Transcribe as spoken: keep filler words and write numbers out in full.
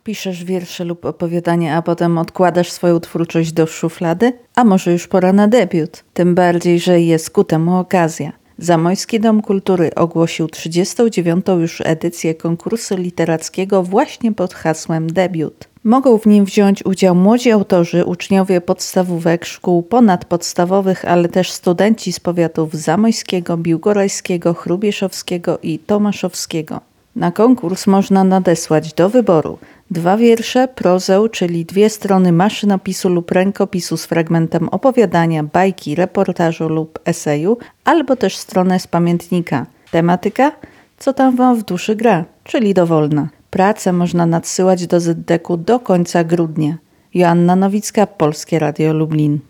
Piszesz wiersze lub opowiadania, a potem odkładasz swoją twórczość do szuflady? A może już pora na debiut? Tym bardziej, że jest ku temu okazja. Zamojski Dom Kultury ogłosił trzydziestą dziewiątą już edycję konkursu literackiego właśnie pod hasłem debiut. Mogą w nim wziąć udział młodzi autorzy, uczniowie podstawówek, szkół ponadpodstawowych, ale też studenci z powiatów zamojskiego, biłgorajskiego, hrubieszowskiego i tomaszowskiego. Na konkurs można nadesłać do wyboru dwa wiersze, prozę, czyli dwie strony maszynopisu lub rękopisu z fragmentem opowiadania, bajki, reportażu lub eseju, albo też stronę z pamiętnika. Tematyka? Co tam wam w duszy gra, czyli dowolna. Pracę można nadsyłać do Zydeku do końca grudnia. Joanna Nowicka, Polskie Radio Lublin.